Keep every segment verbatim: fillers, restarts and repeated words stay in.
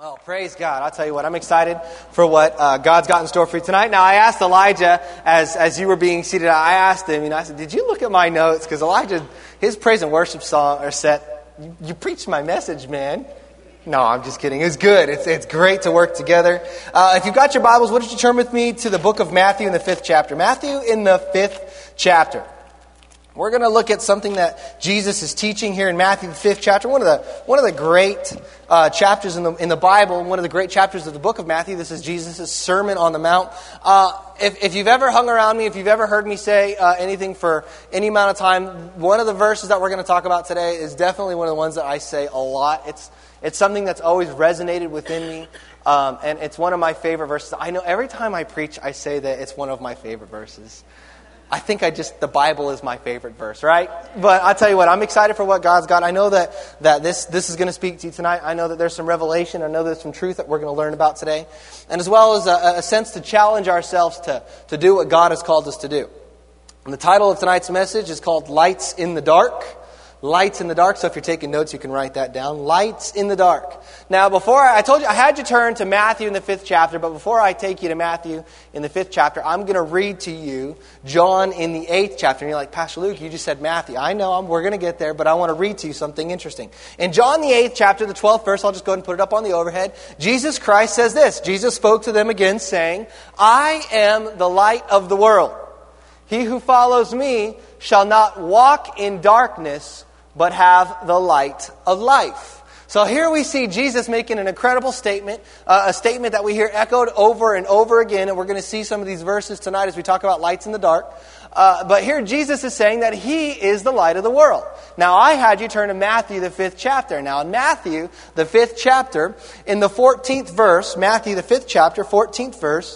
Well, praise God. I'll tell you what, I'm excited for what uh, God's got in store for you tonight. Now, I asked Elijah, as as you were being seated, I asked him, you know, I said, did you look at my notes? Because Elijah, his praise and worship song or set, you, you preached my message, man. No, I'm just kidding. It's good. It's it's great to work together. Uh, if you've got your Bibles, why don't you turn with me to the book of Matthew in the fifth chapter. Matthew in the fifth chapter. We're going to look at something that Jesus is teaching here in Matthew, the fifth chapter. One of the one of the great uh, chapters in the in the Bible, one of the great chapters of the book of Matthew. This is Jesus' Sermon on the Mount. Uh, if, if you've ever hung around me, if you've ever heard me say uh, anything for any amount of time, one of the verses that we're going to talk about today is definitely one of the ones that I say a lot. It's it's something that's always resonated within me, um, and it's one of my favorite verses. I know every time I preach, I say that it's one of my favorite verses. I think I just, the Bible is my favorite verse, right? But I'll tell you what, I'm excited for what God's got. I know that, that this, this is going to speak to you tonight. I know that there's some revelation. I know there's some truth that we're going to learn about today. And as well as a, a sense to challenge ourselves to, to do what God has called us to do. And the title of tonight's message is called Lights in the Dark. Lights in the dark. So if you're taking notes, you can write that down. Lights in the dark. Now, before I, I told you, I had you turn to Matthew in the fifth chapter, but before I take you to Matthew in the fifth chapter, I'm going to read to you John in the eighth chapter. And you're like, Pastor Luke, you just said Matthew. I know, I'm, we're going to get there, but I want to read to you something interesting. In John the eighth chapter, the twelfth verse, I'll just go ahead and put it up on the overhead. Jesus Christ says this. Jesus spoke to them again, saying, I am the light of the world. He who follows me shall not walk in darkness, but have the light of life. So here we see Jesus making an incredible statement, uh, a statement that we hear echoed over and over again, and we're going to see some of these verses tonight as we talk about lights in the dark. Uh, but here Jesus is saying that He is the light of the world. Now I had you turn to Matthew, the fifth chapter. Now in Matthew, the fifth chapter, in the fourteenth verse, Matthew, the fifth chapter, fourteenth verse,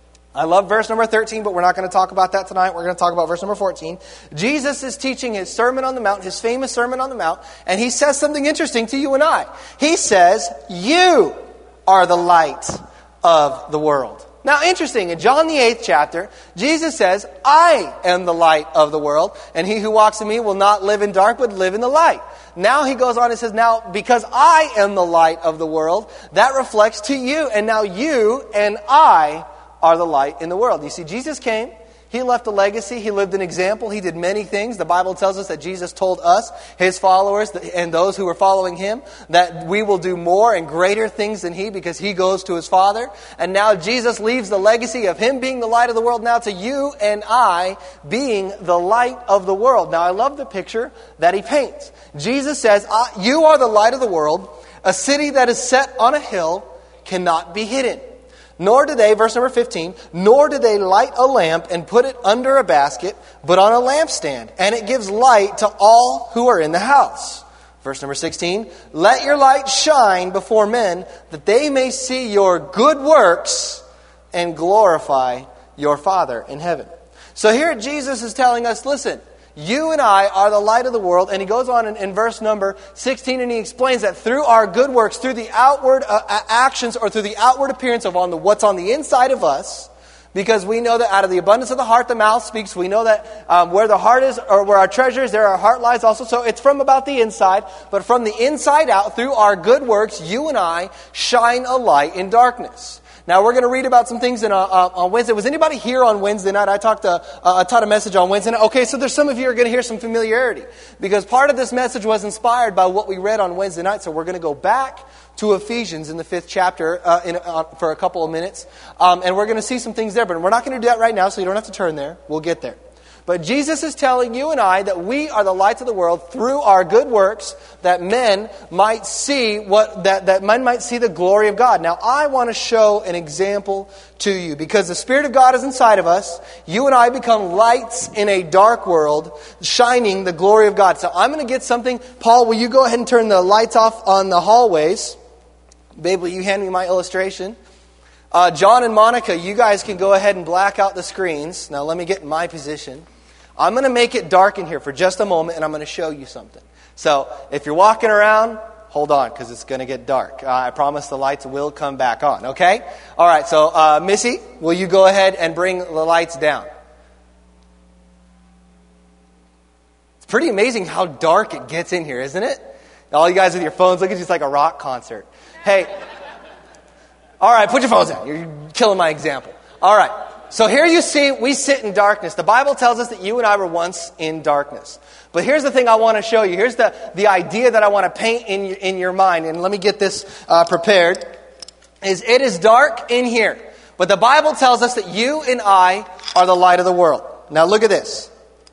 I love verse number thirteen, but we're not going to talk about that tonight. We're going to talk about verse number fourteen. Jesus is teaching His Sermon on the Mount, His famous Sermon on the Mount, and He says something interesting to you and I. He says, you are the light of the world. Now, interesting, in John the eighth chapter, Jesus says, I am the light of the world, and he who walks in me will not live in dark, but live in the light. Now he goes on and says, now, because I am the light of the world, that reflects to you, and now you and I are the light in the world. You see, Jesus came, He left a legacy, He lived an example, He did many things. The Bible tells us that Jesus told us, His followers, and those who were following Him, that we will do more and greater things than He because He goes to His Father. And now Jesus leaves the legacy of Him being the light of the world now to you and I being the light of the world. Now I love the picture that He paints. Jesus says, you are the light of the world. A city that is set on a hill cannot be hidden. Nor do they, verse number fifteen, nor do they light a lamp and put it under a basket, but on a lampstand, and it gives light to all who are in the house. Verse number sixteen, let your light shine before men, that they may see your good works and glorify your Father in heaven. So here Jesus is telling us, listen, you and I are the light of the world. And he goes on in, in verse number sixteen and he explains that through our good works, through the outward uh, actions or through the outward appearance of on the, what's on the inside of us, because we know that out of the abundance of the heart, the mouth speaks. We know that um, where the heart is or where our treasure is, there our heart lies also. So it's from about the inside. But from the inside out, through our good works, you and I shine a light in darkness. Now, we're going to read about some things in, uh, uh, on Wednesday. Was anybody here on Wednesday night? I talked to, uh, I taught a message on Wednesday night. Okay, so there's some of you who are going to hear some familiarity because part of this message was inspired by what we read on Wednesday night. So we're going to go back to Ephesians in the fifth chapter uh, in, uh, for a couple of minutes. Um, and we're going to see some things there, but we're not going to do that right now, so you don't have to turn there. We'll get there. But Jesus is telling you and I that we are the lights of the world through our good works, that men might see what that, that men might see the glory of God. Now, I want to show an example to you because the Spirit of God is inside of us. You and I become lights in a dark world, shining the glory of God. So I'm going to get something. Paul, will you go ahead and turn the lights off on the hallways? Babe, will you hand me my illustration? Uh, John and Monica, you guys can go ahead and black out the screens. Now, let me get in my position. I'm going to make it dark in here for just a moment, and I'm going to show you something. So, if you're walking around, hold on, because it's going to get dark. Uh, I promise the lights will come back on, okay? All right, so uh, Missy, will you go ahead and bring the lights down? It's pretty amazing how dark it gets in here, isn't it? All you guys with your phones, look at you, it's like a rock concert. Hey, All right, put your phones down. You're killing my example. All right. So here you see, we sit in darkness. The Bible tells us that you and I were once in darkness. But here's the thing I want to show you. Here's the, the idea that I want to paint in your, in your mind. And let me get this uh, prepared. Is it is dark in here. But the Bible tells us that you and I are the light of the world. Now look at this.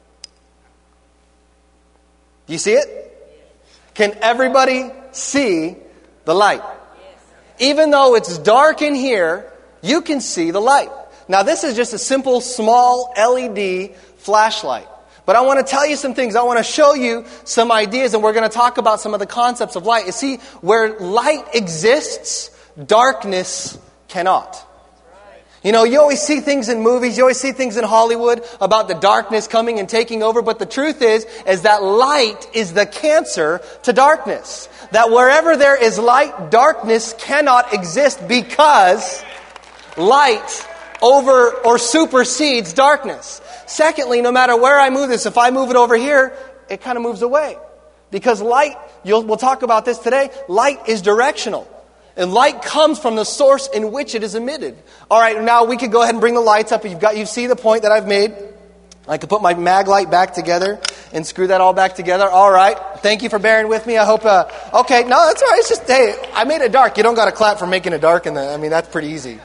Do you see it? Can everybody see the light? Even though it's dark in here, you can see the light. Now this is just a simple small L E D flashlight. But I want to tell you some things. I want to show you some ideas, and we're going to talk about some of the concepts of light. You see, where light exists, darkness cannot. You know, you always see things in movies, you always see things in Hollywood about the darkness coming and taking over. But the truth is, is that light is the cancer to darkness. That wherever there is light, darkness cannot exist because light over or supersedes darkness. Secondly, no matter where I move this, if I move it over here, it kind of moves away. Because light, you'll, we'll talk about this today, light is directional. And light comes from the source in which it is emitted. All right, now we could go ahead and bring the lights up. You've got, you see the point that I've made. I could put my mag light back together and screw that all back together. All right, thank you for bearing with me. I hope, uh, okay, no, that's all right. It's just, hey, I made it dark. You don't got to clap for making it dark. In the, I mean, that's pretty easy.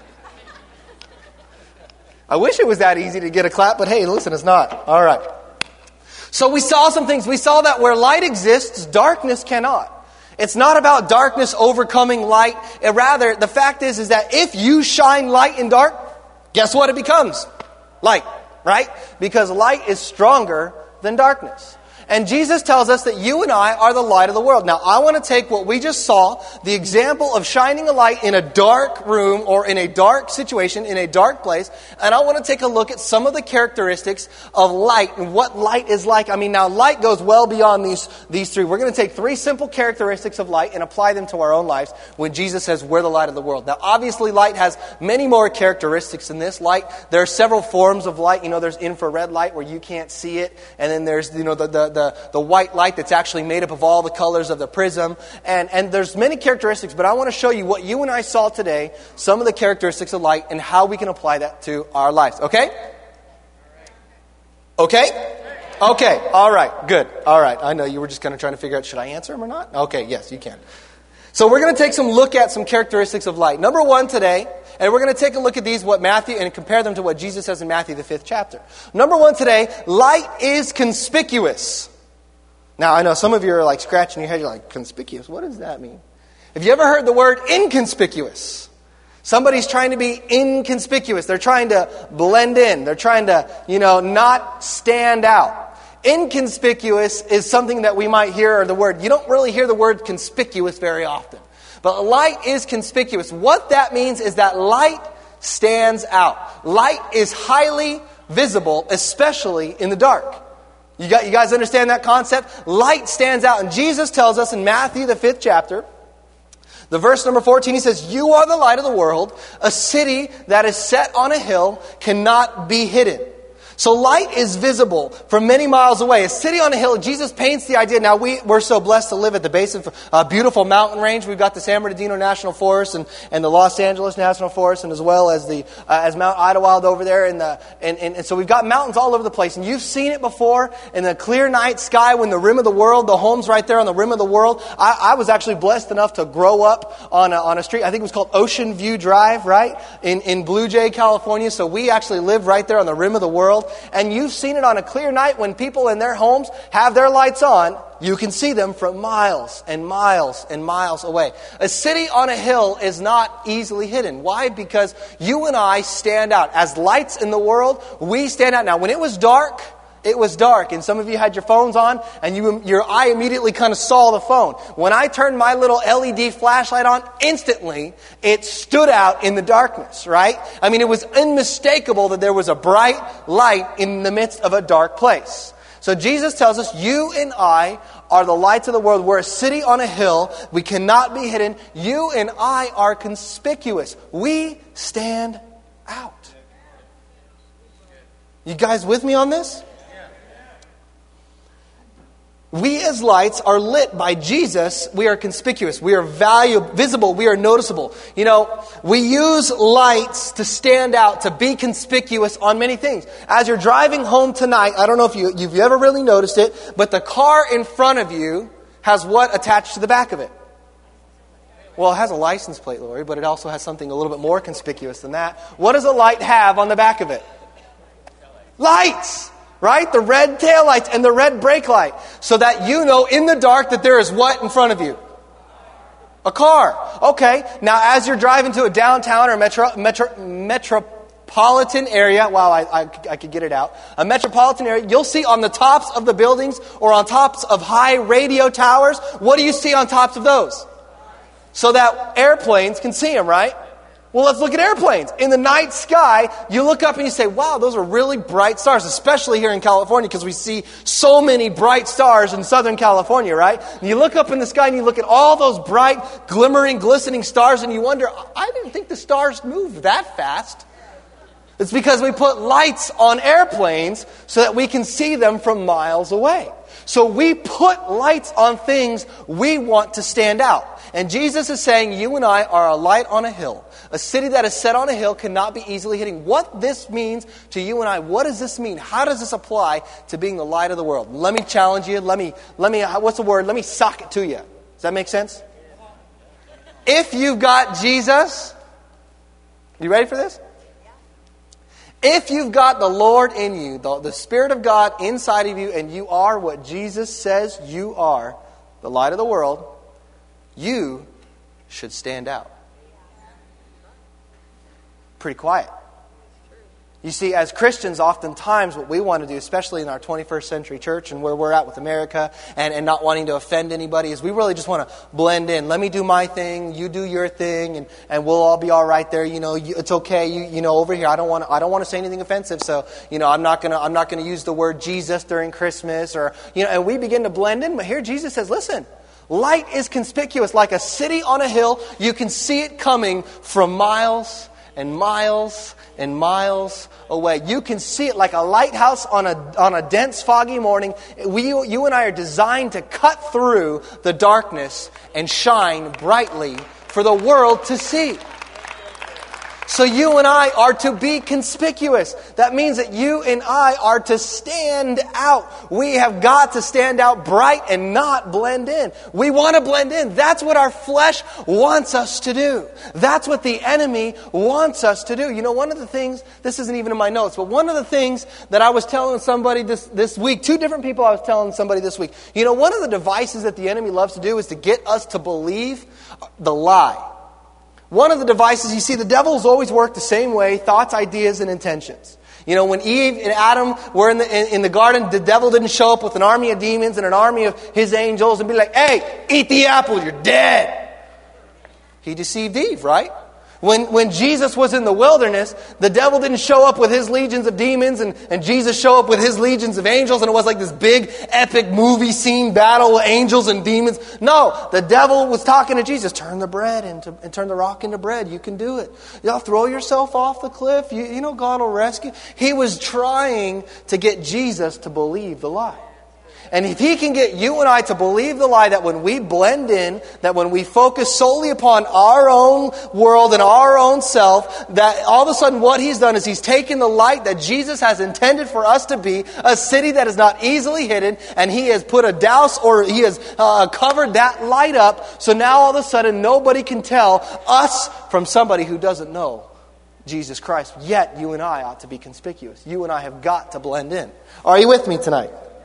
I wish it was that easy to get a clap, but hey, listen, it's not. All right. So we saw some things. We saw that where light exists, darkness cannot. It's not about darkness overcoming light. It rather, the fact is, is that if you shine light in dark, guess what it becomes? Light, right? Because light is stronger than darkness. And Jesus tells us that you and I are the light of the world. Now, I want to take what we just saw, the example of shining a light in a dark room or in a dark situation, in a dark place, and I want to take a look at some of the characteristics of light and what light is like. I mean, now, light goes well beyond these, these three. We're going to take three simple characteristics of light and apply them to our own lives when Jesus says we're the light of the world. Now, obviously, light has many more characteristics than this. Light, there are several forms of light. You know, there's infrared light where you can't see it, and then there's, you know, the, the, the The, the white light that's actually made up of all the colors of the prism. And, and there's many characteristics, but I want to show you what you and I saw today, some of the characteristics of light and how we can apply that to our lives. Okay? Okay? Okay. All right. Good. All right. I know you were just kind of trying to figure out, should I answer them or not? Okay. Yes, you can. So we're going to take some look at some characteristics of light. Number one today, and we're going to take a look at these, what Matthew, and compare them to what Jesus says in Matthew, the fifth chapter. Number one today, light is conspicuous. Now, I know some of you are like scratching your head. You're like, conspicuous? What does that mean? Have you ever heard the word inconspicuous? Somebody's trying to be inconspicuous. They're trying to blend in. They're trying to, you know, not stand out. Inconspicuous is something that we might hear, or the word, you don't really hear the word conspicuous very often. But light is conspicuous. What that means is that light stands out. Light is highly visible, especially in the dark. You got, you guys understand that concept? Light stands out. And Jesus tells us in Matthew, the fifth chapter, the verse number fourteen, he says, "You are the light of the world. A city that is set on a hill cannot be hidden." So light is visible from many miles away. A city on a hill, Jesus paints the idea. Now, we, we're so blessed to live at the base of a beautiful mountain range. We've got the San Bernardino National Forest and, and the Los Angeles National Forest, and as well as the uh, as Mount Idlewild over there. In the, and, and, and so we've got mountains all over the place. And you've seen it before in the clear night sky when the rim of the world, the home's right there on the rim of the world. I, I was actually blessed enough to grow up on a, on a street, I think it was called Ocean View Drive, right? In, in Blue Jay, California. So we actually lived right there on the rim of the world. And you've seen it on a clear night when people in their homes have their lights on. You can see them from miles and miles and miles away. A city on a hill is not easily hidden. Why? Because you and I stand out. As lights in the world, we stand out. Now, when it was dark, it was dark, and some of you had your phones on, and you, your eye immediately kind of saw the phone. When I turned my little L E D flashlight on, instantly, it stood out in the darkness, right? I mean, it was unmistakable that there was a bright light in the midst of a dark place. So Jesus tells us, you and I are the lights of the world. We're a city on a hill. We cannot be hidden. You and I are conspicuous. We stand out. You guys with me on this? We as lights are lit by Jesus. We are conspicuous. We are valuable, visible. We are noticeable. You know, we use lights to stand out, to be conspicuous on many things. As you're driving home tonight, I don't know if you, you've ever really noticed it, but the car in front of you has what attached to the back of it? Well, it has a license plate, Lori, but it also has something a little bit more conspicuous than that. What does a light have on the back of it? Lights! Right? The red taillights and the red brake light. So that you know in the dark that there is what in front of you? A car. Okay. Now as you're driving to a downtown or metro, metro, metropolitan area, wow, I, I, I could get it out. A metropolitan area, you'll see on the tops of the buildings or on tops of high radio towers, what do you see on tops of those? So that airplanes can see them, right? Well, let's look at airplanes. In the night sky, you look up and you say, wow, those are really bright stars, especially here in California because we see so many bright stars in Southern California, right? And you look up in the sky and you look at all those bright, glimmering, glistening stars and you wonder, I didn't think the stars moved that fast. It's because we put lights on airplanes so that we can see them from miles away. So we put lights on things we want to stand out. And Jesus is saying, you and I are a light on a hill. A city that is set on a hill cannot be easily hidden. What this means to you and I, what does this mean? How does this apply to being the light of the world? Let me challenge you. Let me, let me, what's the word? Let me sock it to you. Does that make sense? If you've got Jesus, you ready for this? If you've got the Lord in you, the, the Spirit of God inside of you, and you are what Jesus says you are, the light of the world, you should stand out. Pretty quiet. You see, as Christians, oftentimes what we want to do, especially in our twenty-first century church and where we're at with America and, and not wanting to offend anybody, is we really just want to blend in. Let me do my thing, you do your thing, and, and we'll all be all right there. You know, you, it's okay. You, you know, over here, I don't want to, I don't want to say anything offensive, so you know, I'm not gonna I'm not gonna use the word Jesus during Christmas, or you know, and we begin to blend in. But here, Jesus says, listen. Light is conspicuous like a city on a hill. You can see it coming from miles and miles and miles away. You can see it like a lighthouse on a on a dense, foggy morning. We, you and I are designed to cut through the darkness and shine brightly for the world to see. So you and I are to be conspicuous. That means that you and I are to stand out. We have got to stand out bright and not blend in. We want to blend in. That's what our flesh wants us to do. That's what the enemy wants us to do. You know, one of the things, this isn't even in my notes, but one of the things that I was telling somebody this, this week, two different people I was telling somebody this week, you know, one of the devices that the enemy loves to do is to get us to believe the lie. One of the devices, you see, the devil's always worked the same way, thoughts, ideas, and intentions. You know, when Eve and Adam were in the in, in the garden, the devil didn't show up with an army of demons and an army of his angels and be like, hey, eat the apple, you're dead. He deceived Eve, right? When when Jesus was in the wilderness, the devil didn't show up with his legions of demons and, and Jesus show up with his legions of angels and it was like this big epic movie scene battle with angels and demons. No, the devil was talking to Jesus. Turn the bread into and turn the rock into bread. You can do it. Y'all throw yourself off the cliff. You, you know God will rescue. He was trying to get Jesus to believe the lie. And if he can get you and I to believe the lie that when we blend in, that when we focus solely upon our own world and our own self, that all of a sudden what he's done is he's taken the light that Jesus has intended for us to be, a city that is not easily hidden, and he has put a douse or he has uh, covered that light up, so now all of a sudden nobody can tell us from somebody who doesn't know Jesus Christ. Yet you and I ought to be conspicuous. You and I have got to blend in. Are you with me tonight?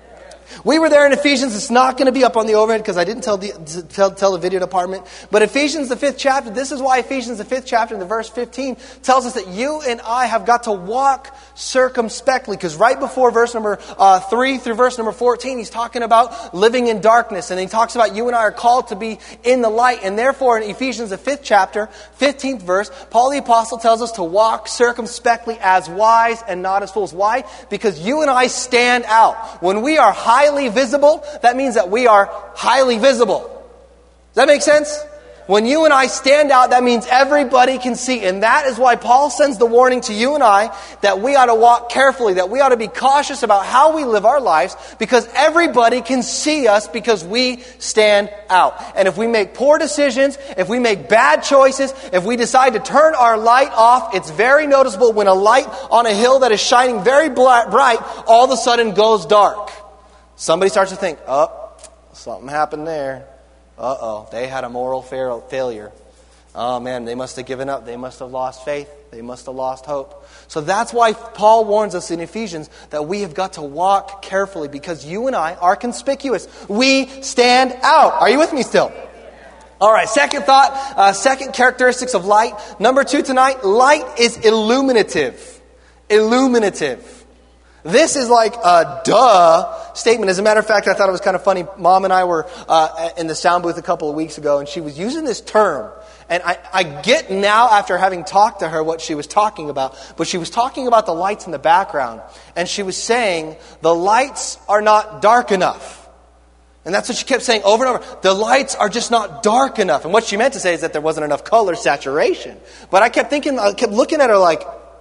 We were there in Ephesians. It's not going to be up on the overhead because I didn't tell the tell, tell the video department. But Ephesians, the fifth chapter, this is why Ephesians, the fifth chapter, in the verse fifteen, tells us that you and I have got to walk circumspectly. Because right before verse number uh, three through verse number fourteen, he's talking about living in darkness. And he talks about you and I are called to be in the light. And therefore, in Ephesians, the fifth chapter, fifteenth verse, Paul the Apostle tells us to walk circumspectly as wise and not as fools. Why? Because you and I stand out. When we are highly visible, that means that we are highly visible. Does that make sense? When you and I stand out, that means everybody can see. And that is why Paul sends the warning to you and I that we ought to walk carefully, that we ought to be cautious about how we live our lives, because everybody can see us because we stand out. And if we make poor decisions, if we make bad choices, if we decide to turn our light off, it's very noticeable when a light on a hill that is shining very bright all of a sudden goes dark. Somebody starts to think, oh, something happened there. Uh-oh, they had a moral failure. Oh man, they must have given up. They must have lost faith. They must have lost hope. So that's why Paul warns us in Ephesians that we have got to walk carefully, because you and I are conspicuous. We stand out. Are you with me still? All right, second thought, uh, second characteristics of light. Number two tonight, light is illuminative. Illuminative. This is like a duh statement. As a matter of fact, I thought it was kind of funny. Mom and I were uh, in the sound booth a couple of weeks ago, and she was using this term. And I, I get now, after having talked to her, what she was talking about. But she was talking about the lights in the background. And she was saying, the lights are not dark enough. And that's what she kept saying over and over. The lights are just not dark enough. And what she meant to say is that there wasn't enough color saturation. But I kept thinking, I kept looking at her like,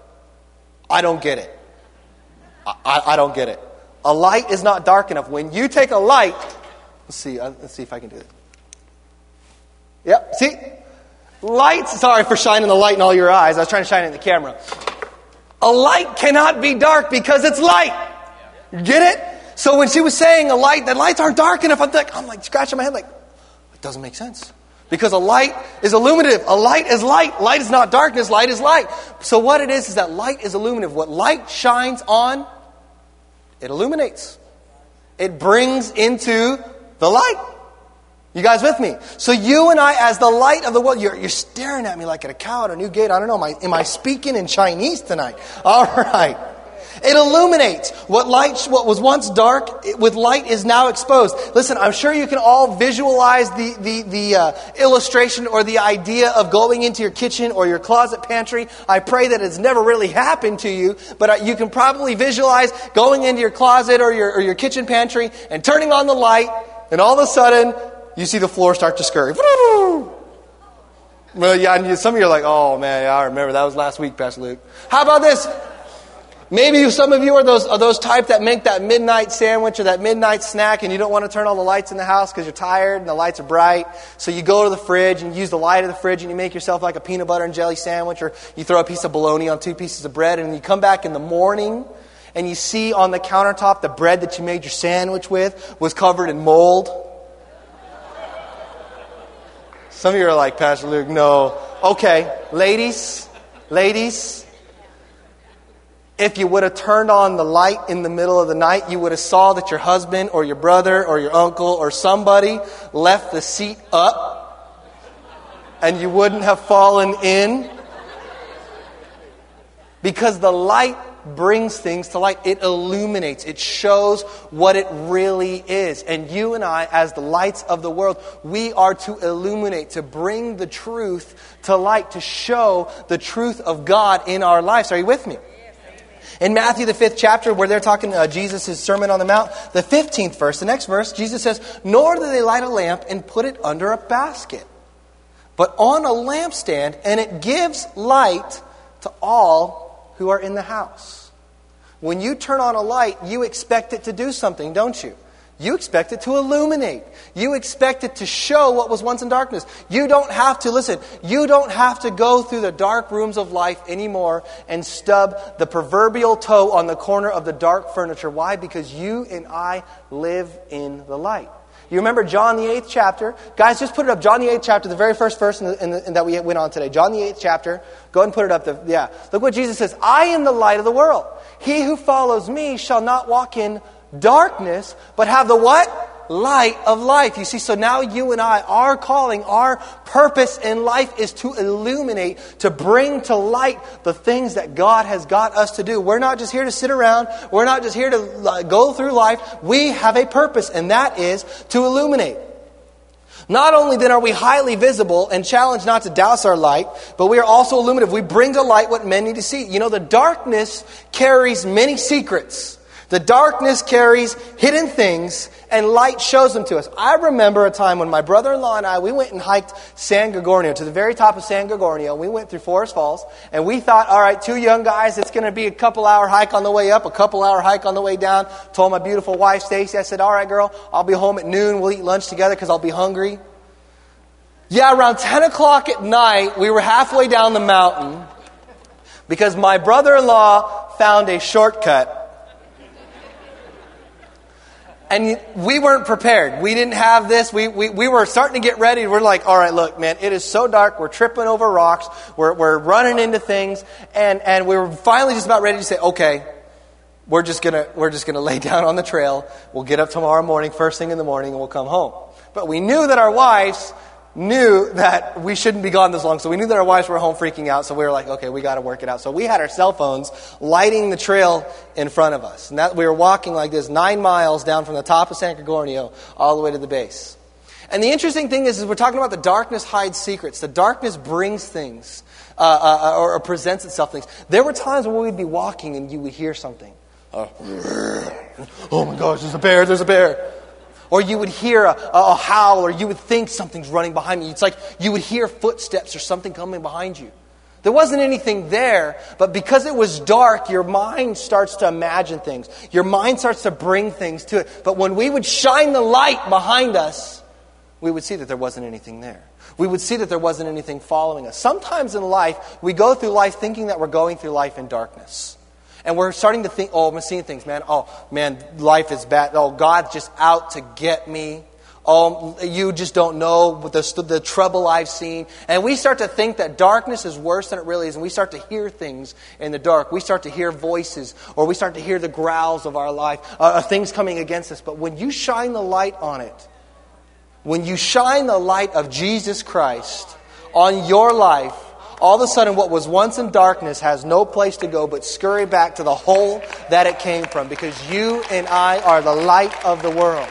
I don't get it. I, I don't get it. A light is not dark enough. When you take a light, let's see, uh, let's see if I can do it. Yep, see? Lights, sorry for shining the light in all your eyes. I was trying to shine it in the camera. A light cannot be dark because it's light. Get it? So when she was saying a light, that lights aren't dark enough, I'm like, I'm like scratching my head like, it doesn't make sense. Because a light is illuminative. A light is light. Light is not darkness. Light is light. So what it is is that light is illuminative. What light shines on, it illuminates. It brings into the light. You guys with me? So you and I, as the light of the world, you're, you're staring at me like at a cow at a new gate. I don't know. Am I, am I speaking in Chinese tonight? All right. It illuminates. What light, what was once dark, it, with light is now exposed. Listen, I'm sure you can all visualize the the the uh, illustration or the idea of going into your kitchen or your closet pantry. I pray that it's never really happened to you, but uh, you can probably visualize going into your closet or your or your kitchen pantry and turning on the light, and all of a sudden you see the floor start to scurry. Well, yeah, and you, some of you are like, "Oh man, yeah, I remember that was last week, Pastor Luke." How about this? Maybe some of you are those are those type that make that midnight sandwich or that midnight snack, and you don't want to turn all the lights in the house because you're tired and the lights are bright. So you go to the fridge and use the light of the fridge and you make yourself like a peanut butter and jelly sandwich, or you throw a piece of bologna on two pieces of bread, and you come back in the morning and you see on the countertop the bread that you made your sandwich with was covered in mold. Some of you are like, Pastor Luke, no. Okay, ladies, ladies. If you would have turned on the light in the middle of the night, you would have saw that your husband or your brother or your uncle or somebody left the seat up, and you wouldn't have fallen in. Because the light brings things to light. It illuminates. It shows what it really is. And you and I, as the lights of the world, we are to illuminate, to bring the truth to light, to show the truth of God in our lives. Are you with me? In Matthew, the fifth chapter, where they're talking uh, Jesus' Sermon on the Mount, the fifteenth verse, the next verse, Jesus says, "Nor do they light a lamp and put it under a basket, but on a lampstand, and it gives light to all who are in the house." When you turn on a light, you expect it to do something, don't you? You expect it to illuminate. You expect it to show what was once in darkness. You don't have to, listen, you don't have to go through the dark rooms of life anymore and stub the proverbial toe on the corner of the dark furniture. Why? Because you and I live in the light. You remember John the eighth chapter? Guys, just put it up. John the eighth chapter, the very first verse in the, in the, in that we went on today. John the eighth chapter. Go ahead and put it up. The, yeah. Look what Jesus says. "I am the light of the world. He who follows me shall not walk in darkness, but have the what? Light of life." You see, so now you and I, our calling, our purpose in life is to illuminate, to bring to light the things that God has got us to do. We're not just here to sit around. We're not just here to go through life. We have a purpose, and that is to illuminate. Not only then are we highly visible and challenged not to douse our light, but we are also illuminative. We bring to light what men need to see. You know, the darkness carries many secrets. The darkness carries hidden things, and light shows them to us. I remember a time when my brother-in-law and I, we went and hiked San Gorgonio, to the very top of San Gorgonio. We went through Forest Falls, and we thought, all right, two young guys, it's going to be a couple-hour hike on the way up, a couple-hour hike on the way down. Told my beautiful wife, Stacy, I said, all right, girl, I'll be home at noon. We'll eat lunch together because I'll be hungry. Yeah, around ten o'clock at night, we were halfway down the mountain because my brother-in-law found a shortcut. And we weren't prepared. We didn't have this. We, we we were starting to get ready. We're like, all right, look, man, it is so dark. We're tripping over rocks. We're we're running into things. And, and we were finally just about ready to say, okay, we're just gonna we're just gonna lay down on the trail. We'll get up tomorrow morning, first thing in the morning, and we'll come home. But we knew that our wives knew that we shouldn't be gone this long. So we knew that our wives were home freaking out. So we were like, okay, we got to work it out. So we had our cell phones lighting the trail in front of us. And that we were walking like this nine miles down from the top of San Gorgonio all the way to the base. And the interesting thing is, is we're talking about the darkness hides secrets. The darkness brings things uh, uh, or, or presents itself things. There were times when we'd be walking and you would hear something. Uh, oh my gosh, there's a bear, there's a bear. Or you would hear a, a howl, or you would think something's running behind me. It's like you would hear footsteps or something coming behind you. There wasn't anything there, but because it was dark, your mind starts to imagine things. Your mind starts to bring things to it. But when we would shine the light behind us, we would see that there wasn't anything there. We would see that there wasn't anything following us. Sometimes in life, we go through life thinking that we're going through life in darkness. And we're starting to think, oh, I'm seeing things, man. Oh, man, life is bad. Oh, God's just out to get me. Oh, you just don't know the, the trouble I've seen. And we start to think that darkness is worse than it really is. And we start to hear things in the dark. We start to hear voices. Or we start to hear the growls of our life. Uh, things coming against us. But when you shine the light on it, when you shine the light of Jesus Christ on your life, all of a sudden what was once in darkness has no place to go but scurry back to the hole that it came from. Because you and I are the light of the world.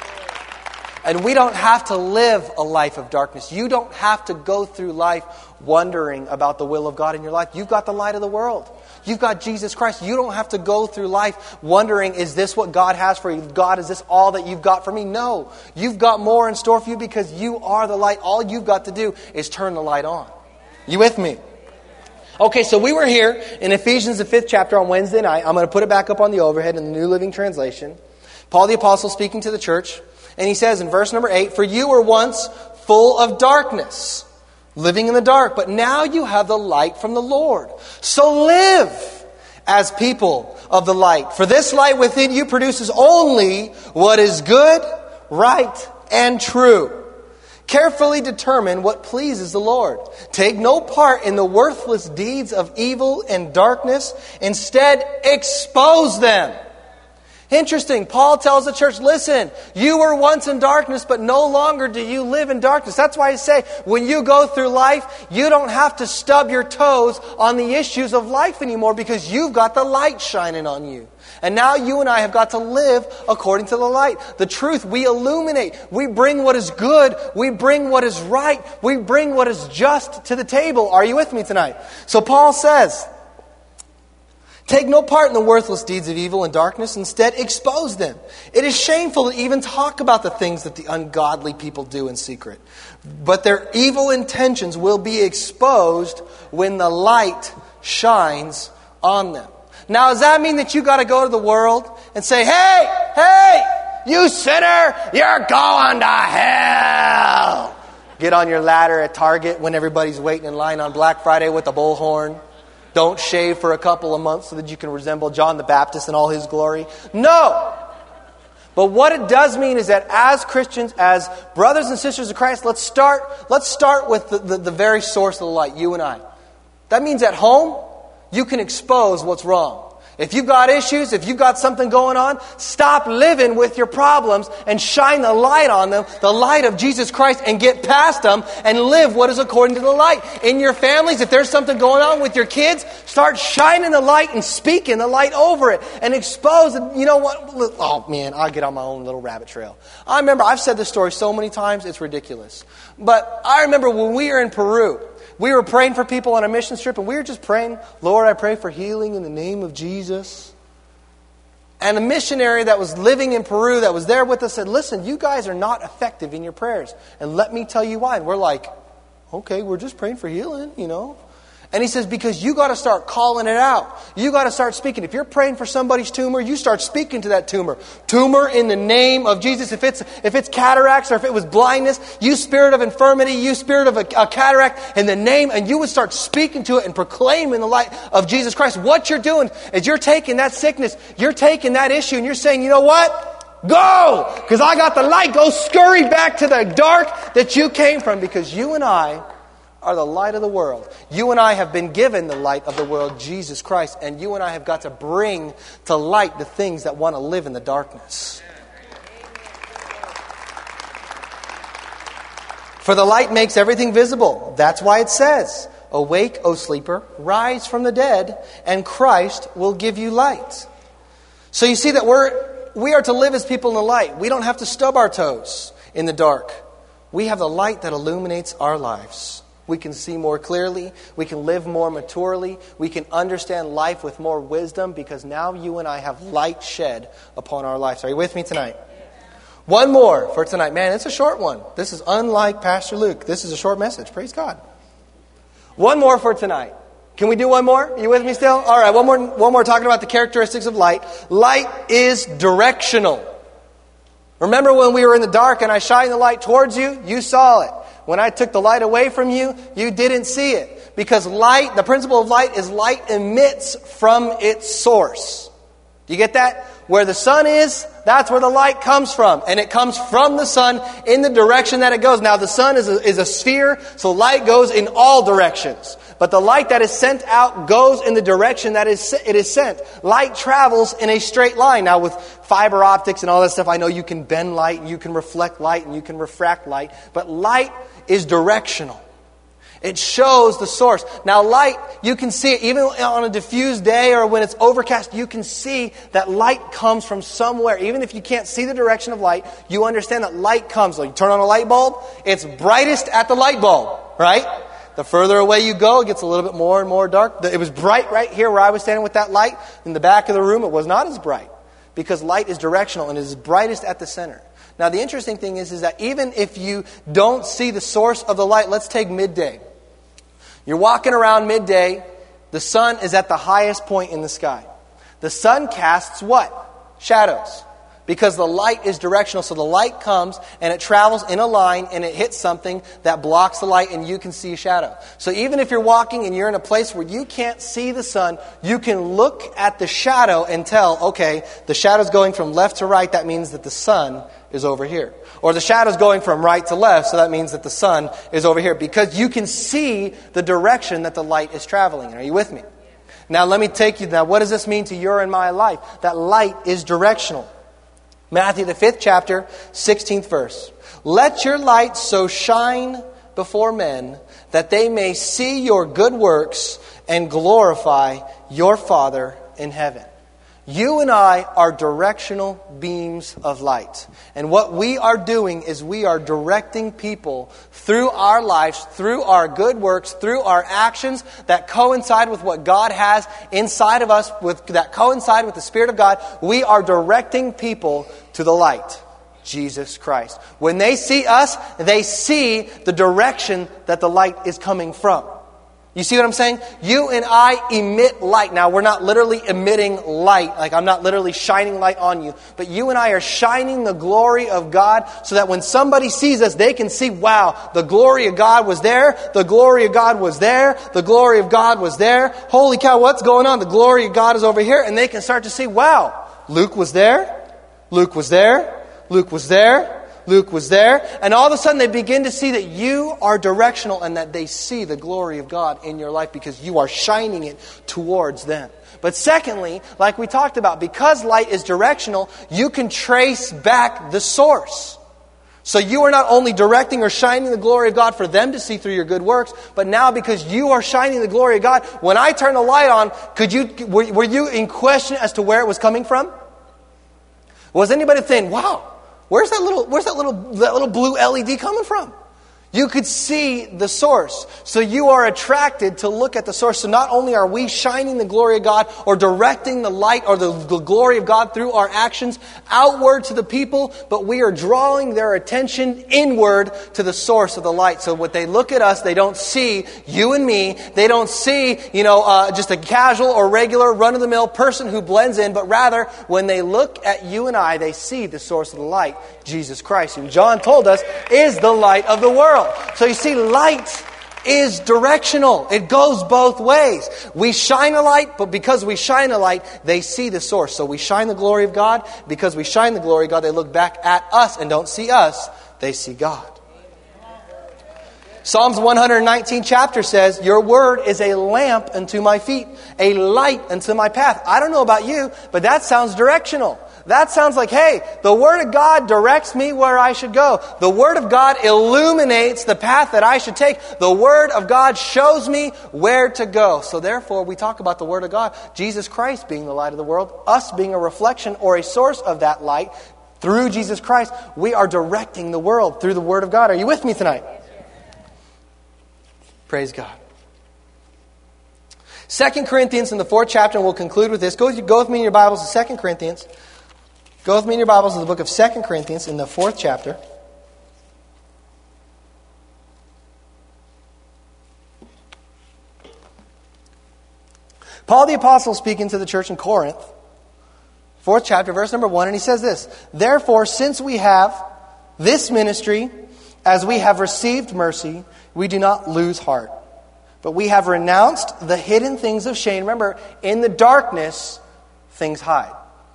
And we don't have to live a life of darkness. You don't have to go through life wondering about the will of God in your life. You've got the light of the world. You've got Jesus Christ. You don't have to go through life wondering, is this what God has for you? God, is this all that you've got for me? No. You've got more in store for you because you are the light. All you've got to do is turn the light on. You with me? Okay, so we were here in Ephesians, the fifth chapter on Wednesday night. I'm going to put it back up on the overhead in the New Living Translation. Paul the Apostle speaking to the church. And he says in verse number eight, for you were once full of darkness, living in the dark. But now you have the light from the Lord. So live as people of the light. For this light within you produces only what is good, right, and true. Carefully determine what pleases the Lord. Take no part in the worthless deeds of evil and darkness. Instead, expose them. Interesting. Paul tells the church, listen, you were once in darkness, but no longer do you live in darkness. That's why I say, when you go through life, you don't have to stub your toes on the issues of life anymore because you've got the light shining on you. And now you and I have got to live according to the light. The truth, we illuminate. We bring what is good. We bring what is right. We bring what is just to the table. Are you with me tonight? So Paul says, take no part in the worthless deeds of evil and darkness. Instead, expose them. It is shameful to even talk about the things that the ungodly people do in secret. But their evil intentions will be exposed when the light shines on them. Now, does that mean that you got to go to the world and say, hey, hey, you sinner, you're going to hell? Get on your ladder at Target when everybody's waiting in line on Black Friday with a bullhorn. Don't shave for a couple of months so that you can resemble John the Baptist in all his glory. No. But what it does mean is that as Christians, as brothers and sisters of Christ, let's start, let's start with the, the, the very source of the light, you and I. That means at home, you can expose what's wrong. If you've got issues, if you've got something going on, stop living with your problems and shine the light on them, the light of Jesus Christ, and get past them and live what is according to the light. In your families, if there's something going on with your kids, start shining the light and speaking the light over it and expose it. You know what? Oh man, I'll get on my own little rabbit trail. I remember, I've said this story so many times, it's ridiculous. But I remember when we were in Peru, we were praying for people on a mission trip, and we were just praying, Lord, I pray for healing in the name of Jesus. And a missionary that was living in Peru that was there with us said, listen, you guys are not effective in your prayers. And let me tell you why. And we're like, okay, we're just praying for healing, you know. And he says, because you got to start calling it out. You got to start speaking. If you're praying for somebody's tumor, you start speaking to that tumor. Tumor in the name of Jesus. If it's if it's cataracts or if it was blindness, you spirit of infirmity, you spirit of a, a cataract in the name, and you would start speaking to it and proclaiming the light of Jesus Christ. What you're doing is you're taking that sickness, you're taking that issue, and you're saying, you know what? Go! Because I got the light. Go scurry back to the dark that you came from, because you and I are the light of the world. You and I have been given the light of the world, Jesus Christ, and you and I have got to bring to light the things that want to live in the darkness. For the light makes everything visible. That's why it says, awake, O sleeper, rise from the dead, and Christ will give you light. So you see that we're we are to live as people in the light. We don't have to stub our toes in the dark. We have the light that illuminates our lives. We can see more clearly. We can live more maturely. We can understand life with more wisdom, because now you and I have light shed upon our lives. Are you with me tonight? One more for tonight. Man, it's a short one. This is unlike Pastor Luke. This is a short message. Praise God. One more for tonight. Can we do one more? Are you with me still? All right, one more, one more talking about the characteristics of light. Light is directional. Remember when we were in the dark and I shined the light towards you? You saw it. When I took the light away from you, you didn't see it. Because light, the principle of light is light emits from its source. Do you get that? Where the sun is, that's where the light comes from. And it comes from the sun in the direction that it goes. Now the sun is a, is a sphere, so light goes in all directions. But the light that is sent out goes in the direction that is it is sent. Light travels in a straight line. Now with fiber optics and all that stuff, I know you can bend light, and you can reflect light, and you can refract light. But light is directional. It shows the source. Now light, you can see it even on a diffused day or when it's overcast, you can see that light comes from somewhere. Even if you can't see the direction of light, you understand that light comes. Like you turn on a light bulb, it's brightest at the light bulb, right? The further away you go, it gets a little bit more and more dark. It was bright right here where I was standing with that light. In the back of the room, it was not as bright, because light is directional and it is brightest at the center. Now the interesting thing is, is that even if you don't see the source of the light, let's take midday. You're walking around midday, the sun is at the highest point in the sky. The sun casts what? Shadows. Because the light is directional, so the light comes and it travels in a line and it hits something that blocks the light and you can see a shadow. So even if you're walking and you're in a place where you can't see the sun, you can look at the shadow and tell, okay, the shadow's going from left to right, that means that the sun is over here. Or the shadow's going from right to left, so that means that the sun is over here. Because you can see the direction that the light is traveling in. Are you with me? Now let me take you, now what does this mean to your and my life? That light is directional. Matthew, the fifth chapter, sixteenth verse. Let your light so shine before men that they may see your good works and glorify your Father in heaven. You and I are directional beams of light. And what we are doing is we are directing people through our lives, through our good works, through our actions that coincide with what God has inside of us, with that coincide with the Spirit of God. We are directing people to the light, Jesus Christ. When they see us, they see the direction that the light is coming from. You see what I'm saying? You and I emit light. Now, we're not literally emitting light. Like, I'm not literally shining light on you. But you and I are shining the glory of God so that when somebody sees us, they can see, wow, the glory of God was there. The glory of God was there. The glory of God was there. Holy cow, what's going on? The glory of God is over here. And they can start to see, wow, Luke was there. Luke was there. Luke was there. Luke was there. And all of a sudden they begin to see that you are directional and that they see the glory of God in your life because you are shining it towards them. But secondly, like we talked about, because light is directional, you can trace back the source. So you are not only directing or shining the glory of God for them to see through your good works, but now because you are shining the glory of God, when I turn the light on, could you were, were you in question as to where it was coming from? Was anybody saying, wow, Where's that little, where's that little, that little blue L E D coming from? You could see the source. So you are attracted to look at the source. So not only are we shining the glory of God or directing the light or the, the glory of God through our actions outward to the people, but we are drawing their attention inward to the source of the light. So when they look at us, they don't see you and me. They don't see, you know, uh, just a casual or regular run-of-the-mill person who blends in, but rather when they look at you and I, they see the source of the light, Jesus Christ, who John told us is the light of the world. So you see, light is directional. It goes both ways. We shine a light, but because we shine a light, they see the source. So we shine the glory of God. Because we shine the glory of God, they look back at us and don't see us. They see God. Psalms one nineteen chapter says, your word is a lamp unto my feet, a light unto my path. I don't know about you, but that sounds directional. That sounds like, hey, the Word of God directs me where I should go. The Word of God illuminates the path that I should take. The Word of God shows me where to go. So therefore, we talk about the Word of God, Jesus Christ being the light of the world, us being a reflection or a source of that light. Through Jesus Christ, we are directing the world through the Word of God. Are you with me tonight? Praise God. Second Corinthians in the fourth chapter, and we'll conclude with this. Go, go with me in your Bibles to Second Corinthians. Go with me in your Bibles to the book of Second Corinthians in the fourth chapter. Paul the Apostle speaking to the church in Corinth, fourth chapter, verse number one, and he says this, therefore, since we have this ministry, as we have received mercy, we do not lose heart. But we have renounced the hidden things of shame. Remember, in the darkness, things hide.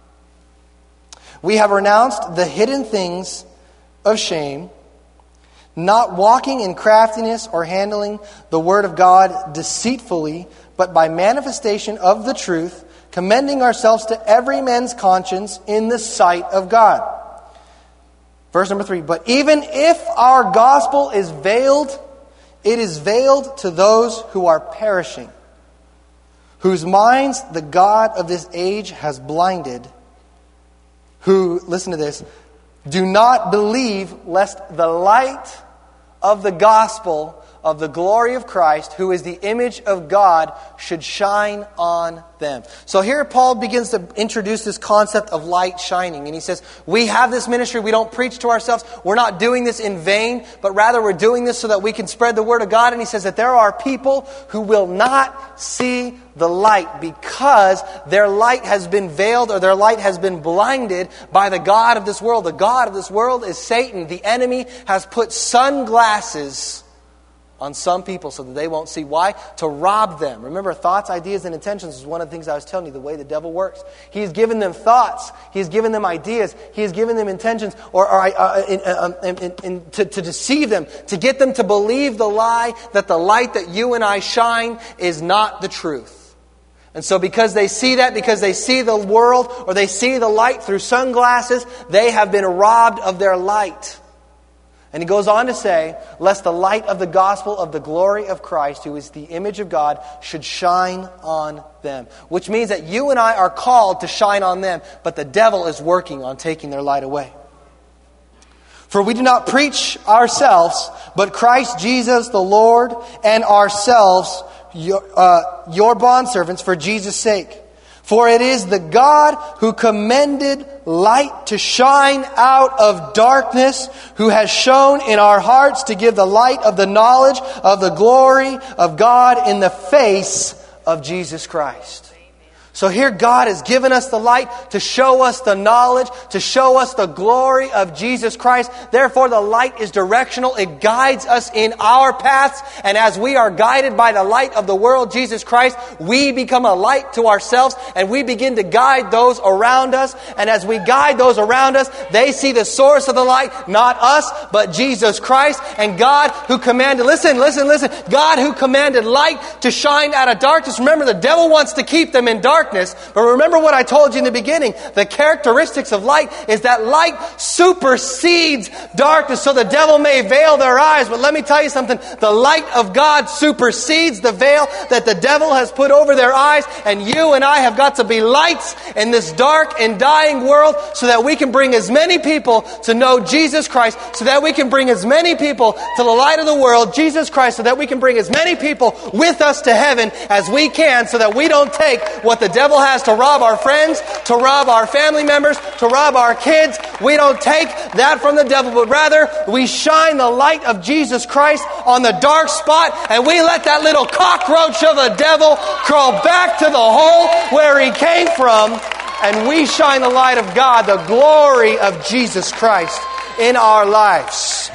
We have renounced the hidden things of shame, not walking in craftiness or handling the word of God deceitfully, but by manifestation of the truth, commending ourselves to every man's conscience in the sight of God. Verse number three, but even if our gospel is veiled, it is veiled to those who are perishing, whose minds the God of this age has blinded, who, listen to this, do not believe lest the light of the gospel of the glory of Christ, who is the image of God, should shine on them. So here Paul begins to introduce this concept of light shining. And he says, we have this ministry. We don't preach to ourselves. We're not doing this in vain, but rather we're doing this so that we can spread the word of God. And he says that there are people who will not see the light because their light has been veiled or their light has been blinded by the god of this world. The god of this world is Satan. The enemy has put sunglasses on some people so that they won't see. Why? To rob them. Remember, thoughts, ideas, and intentions is one of the things I was telling you, the way the devil works. He's given them thoughts. He's given them ideas. He's given them intentions or, or uh, in, uh, in, in, in, to, to deceive them, to get them to believe the lie that the light that you and I shine is not the truth. And so because they see that, because they see the world or they see the light through sunglasses, they have been robbed of their light. And he goes on to say, lest the light of the gospel of the glory of Christ, who is the image of God, should shine on them. Which means that you and I are called to shine on them, but the devil is working on taking their light away. For we do not preach ourselves, but Christ Jesus the Lord, and ourselves your, uh, your bondservants for Jesus' sake. For it is the God who commended light to shine out of darkness, who has shone in our hearts to give the light of the knowledge of the glory of God in the face of Jesus Christ. So here God has given us the light to show us the knowledge, to show us the glory of Jesus Christ. Therefore, the light is directional. It guides us in our paths. And as we are guided by the light of the world, Jesus Christ, we become a light to ourselves and we begin to guide those around us. And as we guide those around us, they see the source of the light, not us, but Jesus Christ. And God who commanded, listen, listen, listen, God who commanded light to shine out of darkness. Remember, the devil wants to keep them in darkness. darkness. But remember what I told you in the beginning. The characteristics of light is that light supersedes darkness so the devil may veil their eyes. But let me tell you something. The light of God supersedes the veil that the devil has put over their eyes. And you and I have got to be lights in this dark and dying world so that we can bring as many people to know Jesus Christ, so that we can bring as many people to the light of the world, Jesus Christ, so that we can bring as many people with us to heaven as we can, so that we don't take what the devil has to rob our friends, to rob our family members, to rob our kids. We don't take that from the devil, but rather we shine the light of Jesus Christ on the dark spot, and we let that little cockroach of a devil crawl back to the hole where he came from, and we shine the light of God, the glory of Jesus Christ in our lives.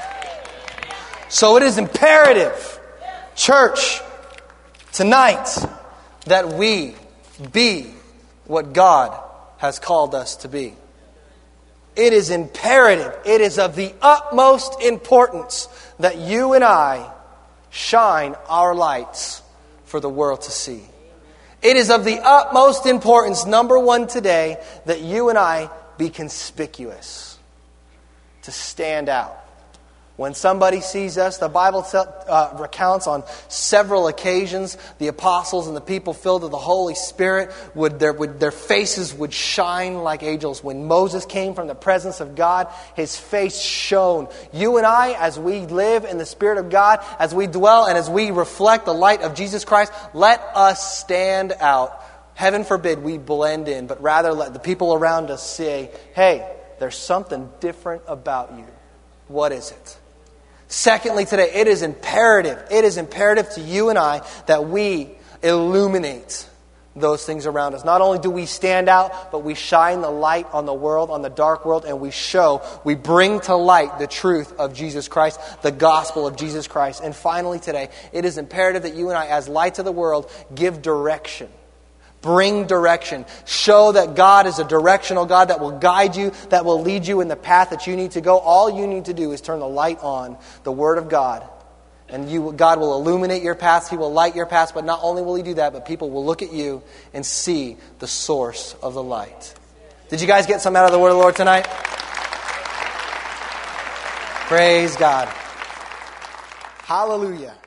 So it is imperative, church, tonight, that we be what God has called us to be. It is imperative, it is of the utmost importance that you and I shine our lights for the world to see. It is of the utmost importance, number one today, that you and I be conspicuous, to stand out. When somebody sees us, the Bible uh, recounts on several occasions, the apostles and the people filled with the Holy Spirit, would their, would, their faces would shine like angels. When Moses came from the presence of God, his face shone. You and I, as we live in the Spirit of God, as we dwell and as we reflect the light of Jesus Christ, let us stand out. Heaven forbid we blend in, but rather let the people around us say, hey, there's something different about you. What is it? Secondly, today, it is imperative, it is imperative to you and I that we illuminate those things around us. Not only do we stand out, but we shine the light on the world, on the dark world, and we show, we bring to light the truth of Jesus Christ, the gospel of Jesus Christ. And finally today, it is imperative that you and I, as lights of the world, give direction. Bring direction. Show that God is a directional God that will guide you, that will lead you in the path that you need to go. All you need to do is turn the light on, the Word of God. And you, God will illuminate your paths. He will light your paths. But not only will He do that, but people will look at you and see the source of the light. Did you guys get some out of the Word of the Lord tonight? Praise God. Hallelujah.